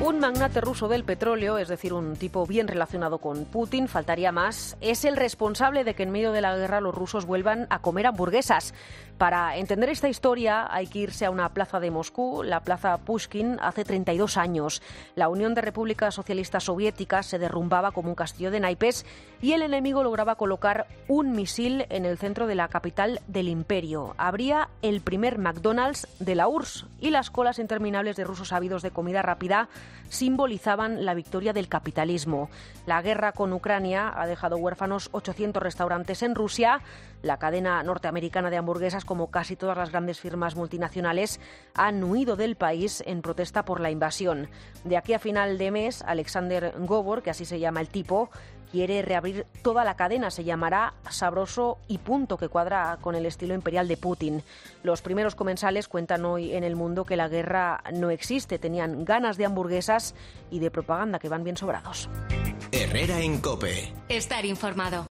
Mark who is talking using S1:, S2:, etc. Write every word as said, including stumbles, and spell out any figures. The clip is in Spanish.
S1: Un magnate ruso del petróleo, es decir, un tipo bien relacionado con Putin, faltaría más, es el responsable de que en medio de la guerra los rusos vuelvan a comer hamburguesas. Para entender esta historia hay que irse a una plaza de Moscú, la plaza Pushkin, hace treinta y dos años. La Unión de Repúblicas Socialistas Soviéticas se derrumbaba como un castillo de naipes y el enemigo lograba colocar un misil en el centro de la capital del imperio. Habría el primer McDonald's de la U R S S y las colas interminables de rusos ávidos de comida rápida simbolizaban la victoria del capitalismo. La guerra con Ucrania ha dejado huérfanos ochocientos restaurantes en Rusia. La cadena norteamericana de hamburguesas, como casi todas las grandes firmas multinacionales, han huido del país en protesta por la invasión. De aquí a final de mes, Alexander Gobor, que así se llama el tipo, quiere reabrir toda la cadena. Se llamará Sabroso y Punto, que cuadra con el estilo imperial de Putin. Los primeros comensales cuentan hoy en El Mundo que la guerra no existe. Tenían ganas de hamburguesas y de propaganda, que van bien sobrados.
S2: Herrera en COPE.
S3: Estar informado.